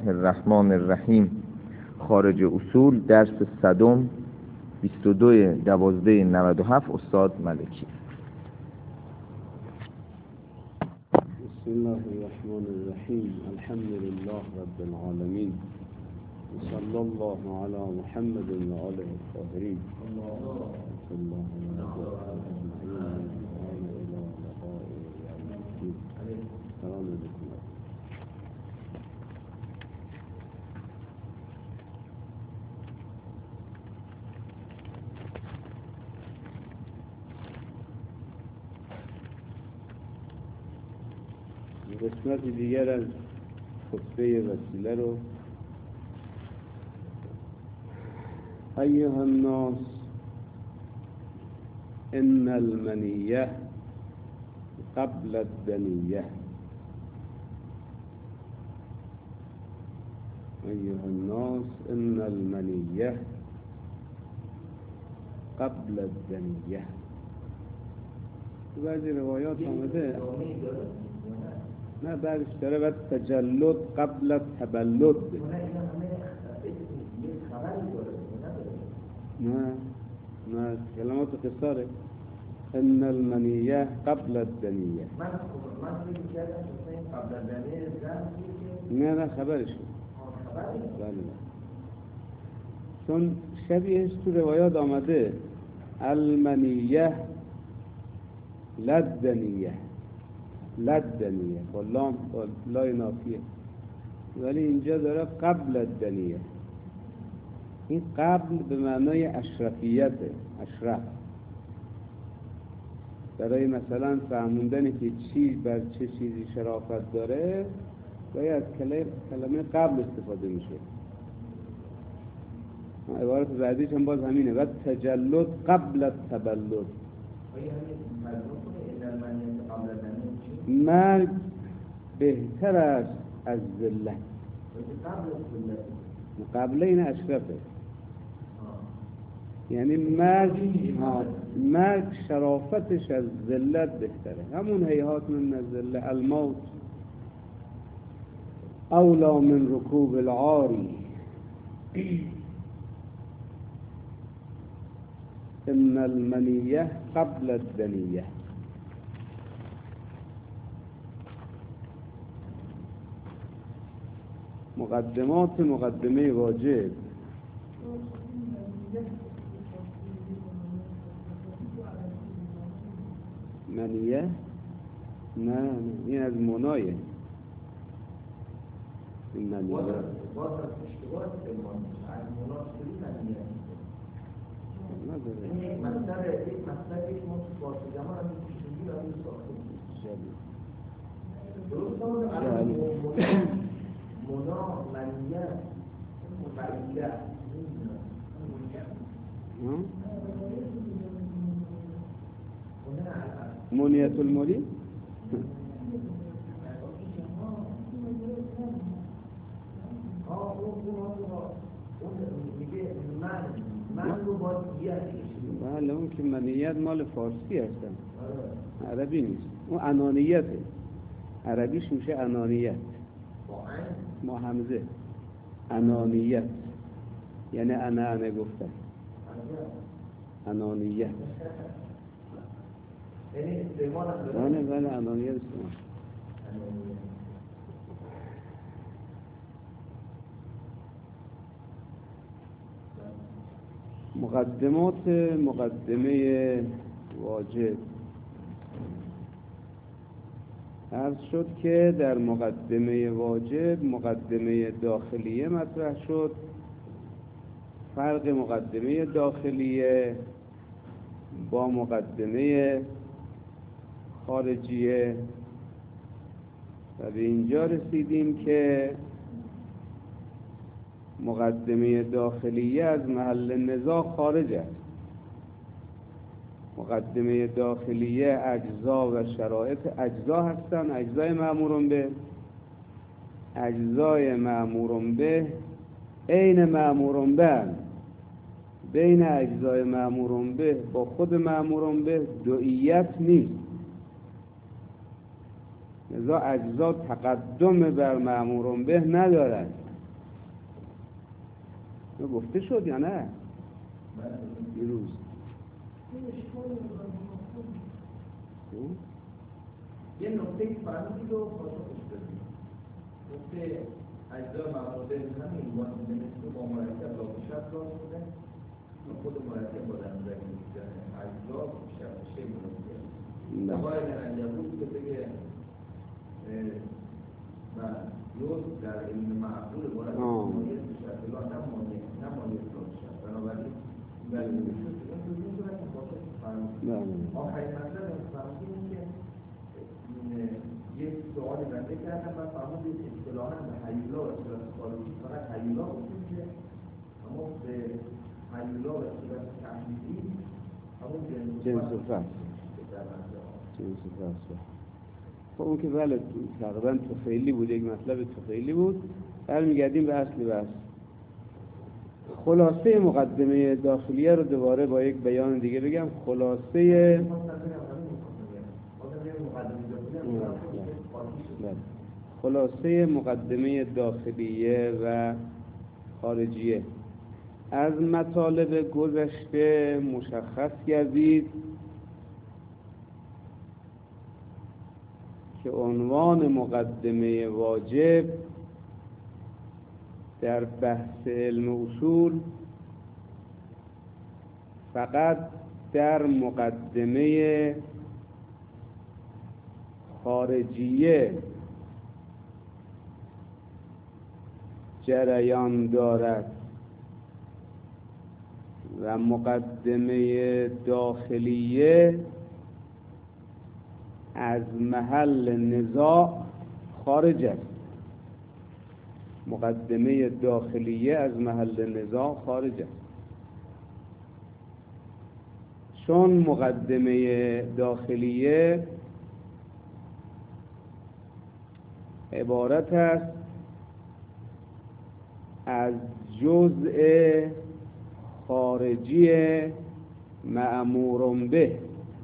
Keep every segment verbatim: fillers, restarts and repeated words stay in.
الرحمن الرحیم. خارج اصول، درس صدم، بیست و دو دوازده نود و هفت، استاد ملکی. بسم الله الرحمن الرحیم. الحمد لله رب العالمین، صلی الله علی محمد و آله الطاهرین. قسمت دیگر از خطبه وسیله رو ایها الناس ان المنیه قبل الدنیه. ایها الناس ان المنیه قبل الدنیه. بعضی روایات آمده نه بعدش داره بعد تجلد قبل تبلد. نه نه کلمات قصاره. ان المنیه قبل الدنیه. من من فکر کردم قبل الدنیه. نه نه خبرش بله. چون شبیهش تو روایات آمده المنیه لدنیه، لدنیه با لام با لای نافیه، ولی اینجا داره قبل الدنیه. این قبل به معنای اشرفیته، اشرف. برای مثلا فهموندن که چی بر چه چیزی شرافت داره باید کلمه کلمه قبل استفاده میشه. عبارت بعدیش هم باز همینه، و تجلد قبل التبلد. مرگ بهتر است از ذلت. قبل این اشرفه، یعنی مرگ مرگ شرافتش از ذلت بهتره. همون هیهات من الذل، الموت اولا من رکوب العاری. ان المنیه قبل الدنیه. مقدمات مقدمه واجب. منیه؟ نه نه این از منایه. این منیه مونا منیه مفعیله منیت المولی. بله اون که منیت مال فارسی هستن، عربی نیست. اون انانیته، عربیش میشه انانیت ما همزه. انانیت یعنی انا انا گفتن، انانیت. بله بله انانیت استعمال. مقدمات مقدمه واجب. عرض شد که در مقدمه واجب مقدمه داخلیه مطرح شد. فرق مقدمه داخلیه با مقدمه خارجیه و به اینجا رسیدیم که مقدمه داخلیه از محل نزاع خارج است. مقدمه داخلیه اجزا و شرایط اجزا هستند، اجزای مأمورون به. اجزای مأمورون به عین مأمورون به، بین اجزای مأمورون به با خود مأمورون به دوئیت نیست. لذا اجزا تقدم بر مأمورون به ندارند. گفته شد یا نه؟ دیروز یه نکته که فرمودید و پاسخش بدید. نکته اجزا مفاده همین مثل با مرکب با شب راست بوده و خود مرکب با دنزه میگه اجزا شب شب میگه باید انجامون که بگه و یوز در علم معقول مرکب مانیت بشه اطلاع نمانیت نمانیت بشه بنابراین بله میشود این دوزین دارد که پاسخ فرمودید. آخرین مطلب فرمودید که یک سوالی بنده کردم و فرمودید اصطلاحاً به هیولا و صورت خارجی فقط هیولا گفتیم که اما به هیولا و صورت تحلیلی همون جنس و فصل جنس و فصل خب اون که بله تقریبا طفیلی بود، یک مطلب طفیلی بود. برمیگردیم به اصل بحث. خلاصه مقدمه داخلیه رو دوباره با یک بیان دیگه بگم. خلاصه خلاصه مقدمه داخلیه و خارجیه. از مطالب گذشته مشخص گردید که عنوان مقدمه واجب در بحث علم اصول فقط در مقدمه خارجیه جریان دارد و مقدمه داخلیه از محل نزاع خارج است. مقدمه داخلیه از محل نزاع خارج است، چون مقدمه داخلیه عبارت است از جزء خارجی مأمور به،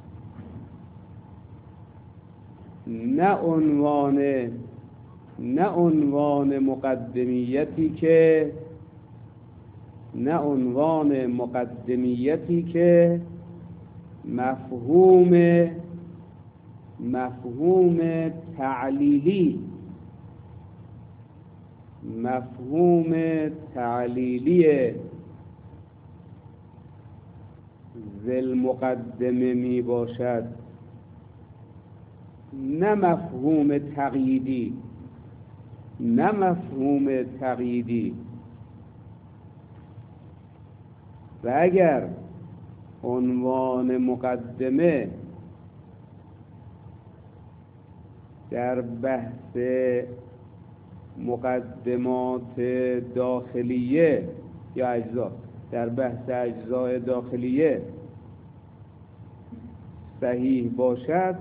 نه عنوان نه عنوان مقدمیتی که نه عنوان مقدمیتی که مفهوم مفهوم تعلیلی مفهوم تعلیلی ذل مقدمه می باشد، نه مفهوم تقییدی نه مفهوم تقییدی. و اگر عنوان مقدمه در بحث مقدمات داخلیه یا اجزا در بحث اجزای داخلیه صحیح باشد،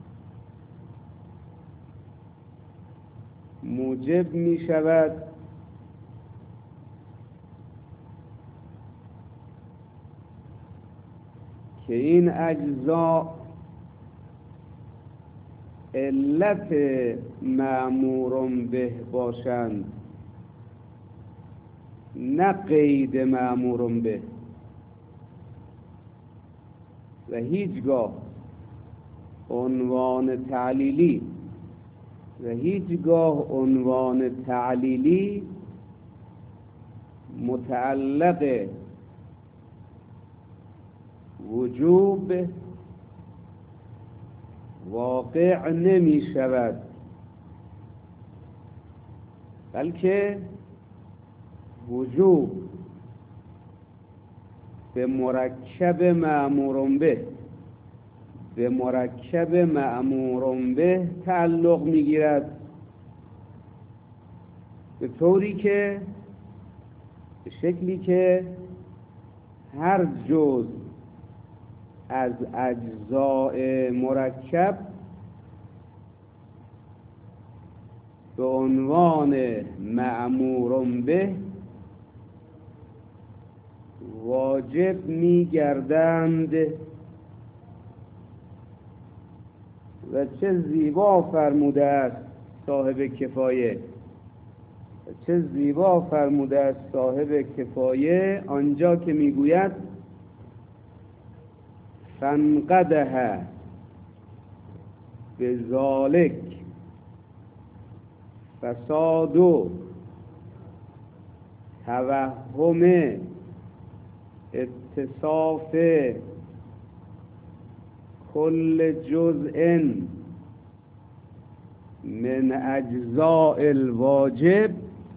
موجب می شود که این اجزا علت مأمور به باشند، نه قید مأمور به. و هیچگاه عنوان تعلیلی و هیچگاه عنوان تعلیلی متعلق وجوب واقع نمی شود، بلکه وجوب به مرکب مأمور به به مرکب مأمور به تعلق میگیرد، به طوری که به شکلی که هر جزء از اجزاء مرکب به عنوان مأمور به واجب می‌گردند. و چه زیبا فرموده است صاحب کفایه چه زیبا فرموده از صاحب کفایه آنجا که میگوید فانقدح بذالک فساد و توهم اتصاف کل جزء من اجزاء الواجب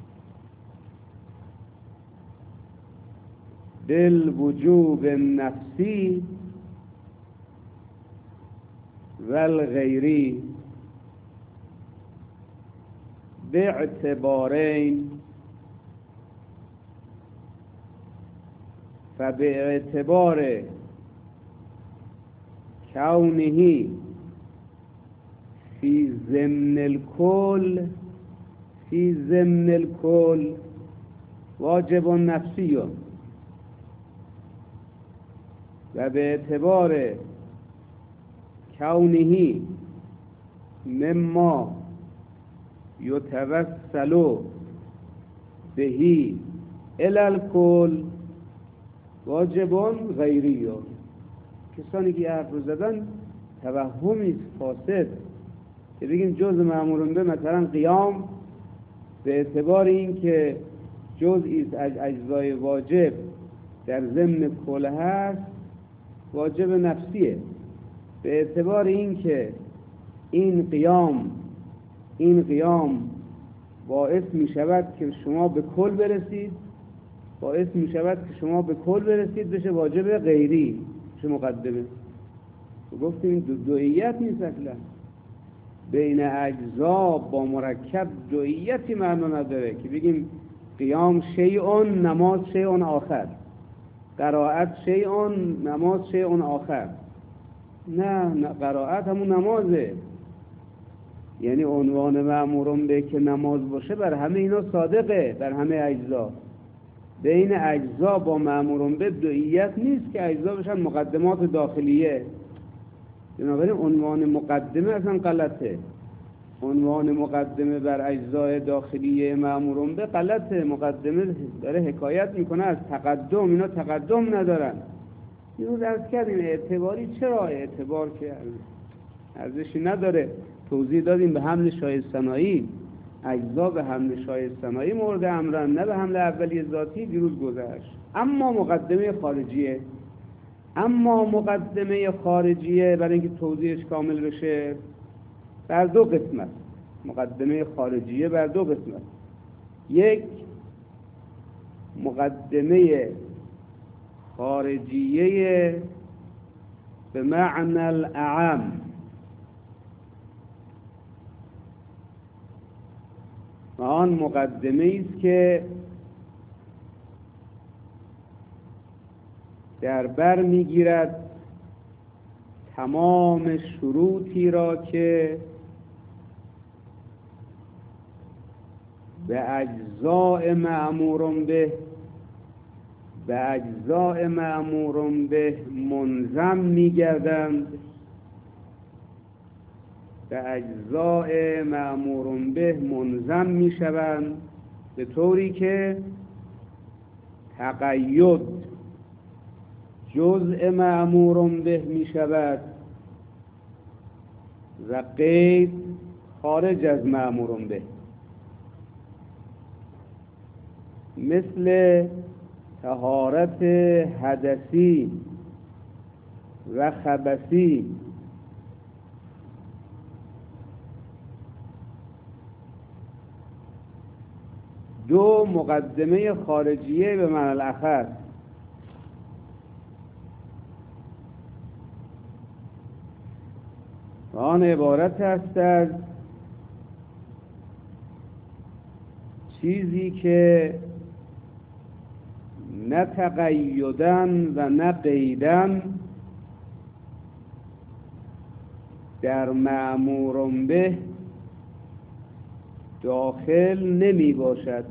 بالوجوب النفسی والغیری باعتبارین فباعتبار کونه فی ضمن الکل فی ضمن الکل واجب نفسی و به اعتبار کونه مما یتوسل بهی الی الکل واجب غیری. کسانی که حرف رو زدن توهمی فاسد که بگیم جز مأمورون به مثلا قیام به اعتبار این که جزئی از اجزای واجب در ضمن کل هست واجب نفسیه، به اعتبار این که این قیام این قیام باعث می شود که شما به کل برسید، باعث می شود که شما به کل برسید بشه واجب غیری، چه مقدمه. گفتیم این دو دوئیت نیست اصلا، بین اجزا با مرکب دوئیتی معنا نداره که بگیم قیام شیئون نماز شیئون آخر، قرائت شیئون نماز شیئون آخر. نه قرائت همون نمازه، یعنی عنوان مأمورون به که نماز باشه بر همه اینا صادقه، بر همه اجزا. بین اجزا با مأمورون به دوئیت نیست که اجزا بشن مقدمات داخلیه. بنابراین عنوان مقدمه اصلا غلطه، عنوان مقدمه بر اجزای داخلیه مأمورون به غلطه. مقدمه داره حکایت میکنه از تقدم، اینا تقدم ندارن. این رو درست کردیم اعتباری چرا اعتبار که ارزشی نداره. توضیح دادیم به حمل شایستنایی، اجزا به حمل شایستنایی مورد امرن، نه به حمل اولی ذاتی، دیروز گذشت. اما مقدمه خارجیه اما مقدمه خارجیه برای اینکه توضیحش کامل بشه بر دو قسمت. مقدمه خارجیه بر دو قسمت. یک مقدمه خارجیه به معنی الاعم، و آن مقدمه است که در بر میگیرد تمام شروطی را که به اجزاء مأمورون به به اجزاء مأمورون به منظم میگردند، به اجزاء مأمورون به منظم میشوند، به طوری که تقید جزء مأمورون به میشود و قید خارج از مأمورون به. مثل طهارت حدثی و خبثی دو مقدمه خارجیه به معنی الاخر. و آن عبارت است از چیزی که نه تقیدن و نه قیدن در مأمورون به داخل نمی باشد،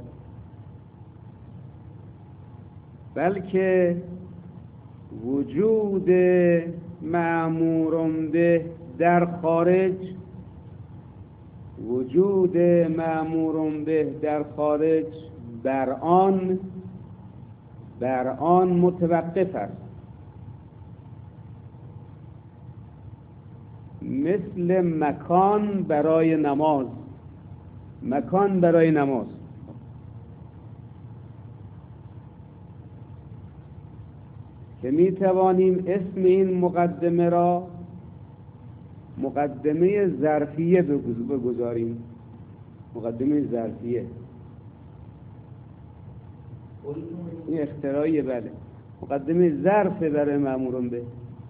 بلکه وجود مأمورون به در خارج وجود مأمور به در خارج بر آن بر آن متوقف است، مثل مکان برای نماز. مکان برای نماز که می توانیم اسم این مقدمه را مقدمه ظرفیه بگذاریم. مقدمه ظرفیه این اختراعیه. بله، مقدمه ظرف برای مأمورون به،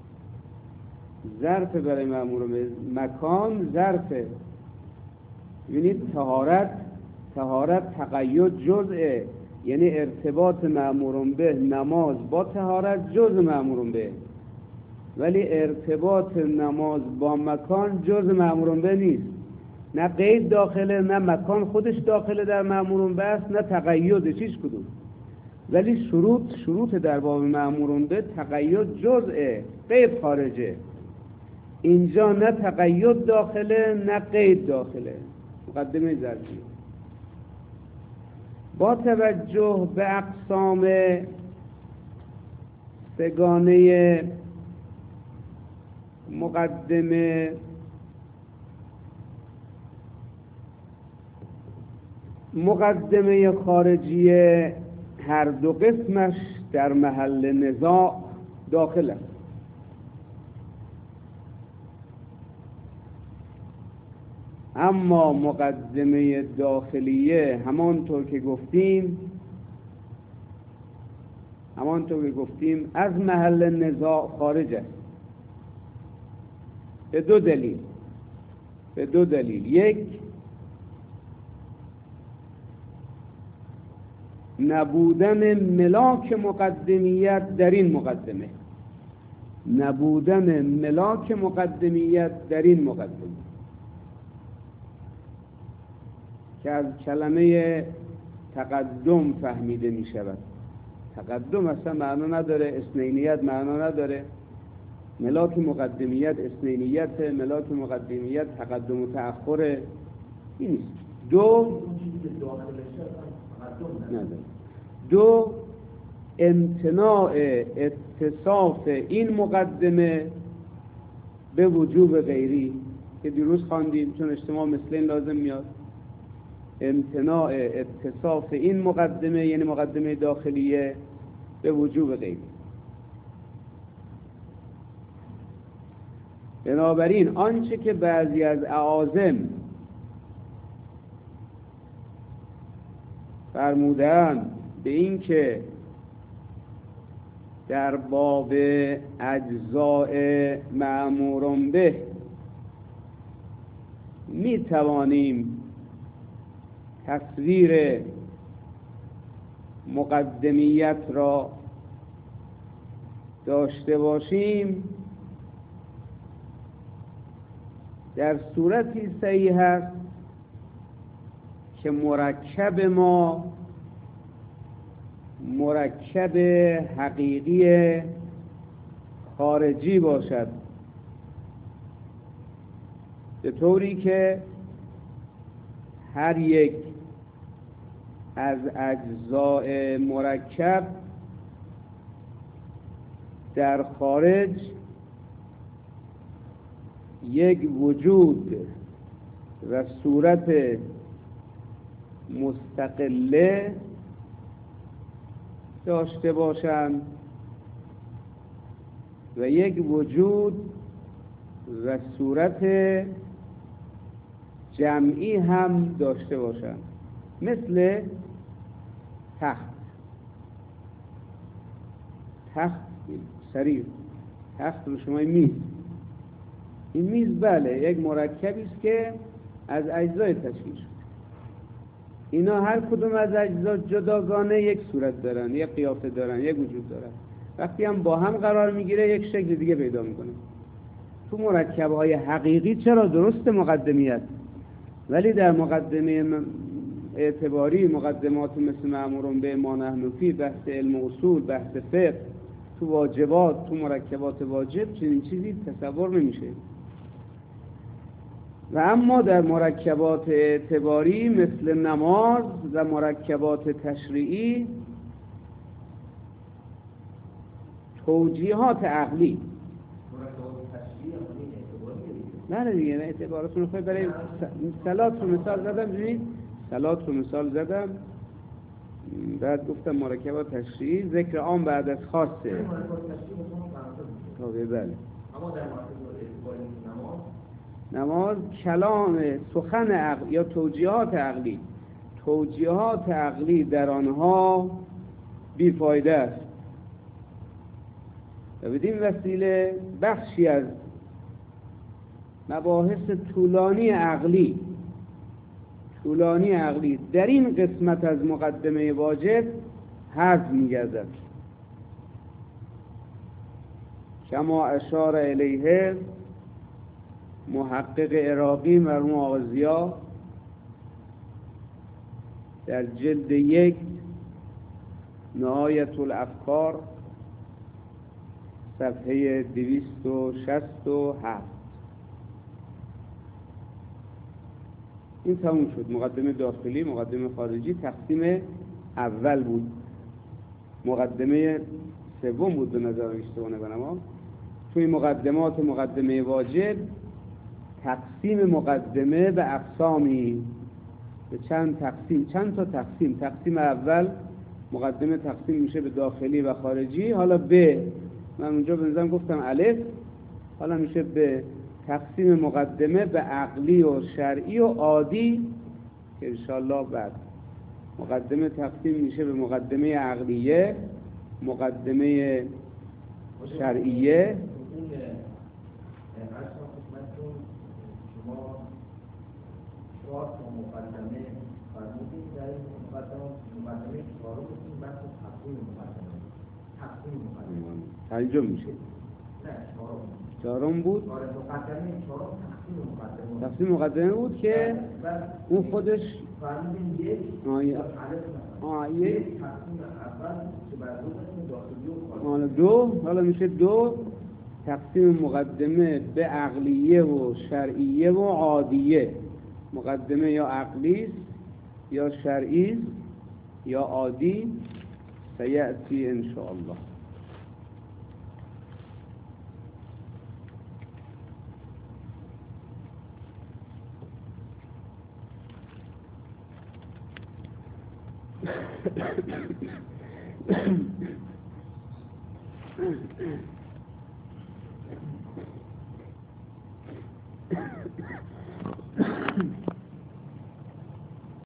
ظرف برای مأمورون به. مکان ظرفه. ببینید طهارت طهارت تقید جزءه، یعنی ارتباط مأمورون به نماز با طهارت جزء مأمورون به، ولی ارتباط نماز با مکان جزء مأمورون به نیست. نه قید داخله، نه مکان خودش داخله در مأمورون به است، نه تقید چیش کدوم. ولی شروط شروط در باب مأمورون به تقید جزءه، قید خارجه. اینجا نه تقید داخله نه قید داخله. مقدمه ظرفی. با توجه به اقسام سگانه مقدمه مقدمه خارجیه هر دو قسمش در محل نزاع داخل است. اما مقدمه داخلیه همانطور که گفتیم همانطور که گفتیم از محل نزاع خارج است، به دو دلیل به دو دلیل یک، نبودن ملاک مقدمیت در این مقدمه نبودن ملاک مقدمیت در این مقدمه که از کلمه تقدم فهمیده می شود. تقدم اصلا معنا نداره، اثنینیت معنا نداره. ملاک مقدمیت اثنینیت، ملاک مقدمیت تقدم و تأخر. این نیست. دو نداره. دو امتناع اتصاف این مقدمه به وجوب غیری که دیروز خواندیم، چون اجتماع مثلین لازم میاد. امتناع اتصاف این مقدمه یعنی مقدمه داخلیه به وجوب غیری. بنابراین آنچه که بعضی از اعاظم فرمودن به این که در باب اجزاء مأمورون به می توانیم تصویر مقدمیت را داشته باشیم، در صورتی صحیح است که مرکب ما مرکب حقیقی خارجی باشد، به طوری که هر یک از اجزاء مرکب در خارج یک وجود و صورت مستقله داشته باشند و یک وجود و صورت جمعی هم داشته باشند، مثل تخت تخت سریر، تخت رو شما میز. این میز بله یک مرکبی است که از اجزای تشکیل شده. اینا هر کدوم از اجزا جداگانه یک صورت دارن، یک قیافه دارن، یک وجود دارن. وقتی هم با هم قرار میگیره یک شکل دیگه پیدا میکنه. تو مرکب‌های حقیقی چرا درست مقدمیت، ولی در مقدمه اعتباری، مقدمات مثل مأمورون به ما نحن فی، بحث علم اصول، بحث فقه، تو واجبات، تو مرکبات واجب چنین چیزی تصور نمیشه. و اما در مرکبات اعتباری مثل نماز و مرکبات تشریعی توجیهات عقلی نه دیگه نه اعتباراتون خواهی برای صلات رو مثال زدم. ببینید صلات رو مثال زدم، بعد گفتم مرکبات تشریعی ذکر عام بعد از خاصه. بله. اما در اعتباری نماز نماز کلام سخن عقل یا توجیهات عقلی توجیهات عقلی در آنها بیفایده است و بدین وسیله بخشی از مباحث طولانی عقلی طولانی عقلی در این قسمت از مقدمه واجب حذف می‌گردد، کما اشار الیه محقق عراقی مرحوم آقا ضیا در جلد یک نهایت الافکار صفحه دویست و شصت و هفت. این تموم شد. مقدمه داخلی، مقدمه خارجی تقسیم اول بود. مقدمه سوم بود به نظر اشتباه نکنم. توی مقدمات مقدمه واجب تقسیم مقدمه به اقسامی، به چند تقسیم، چند تا تقسیم. تقسیم اول مقدمه تقسیم میشه به داخلی و خارجی. حالا به من اونجا به نظرم گفتم الف، حالا میشه به تقسیم مقدمه به عقلی و شرعی و عادی که انشاءالله بعد مقدمه تقسیم میشه به مقدمه عقلیه، مقدمه شرعیه. چهار تا مقدمه فرمودید در این مقدمه مقدمه چهارم این بحث تقسیم مقدمه تقسیم مقدمه ترجمه میشه. نه چهارم چهارم بود. آره مقدمه چهارم تقسیم مقدمه تقسیم مقدمه بود که اون خودش فرمودید یک آیه آیه تقسیم اول که بر دو قسم داخلی و حالا دو حالا میشه دو تقسیم مقدمه به عقلیه و شرعیه و عادیه. مقدمه یا عقلی یا شرعی یا عادی سیأتی ان شاء الله.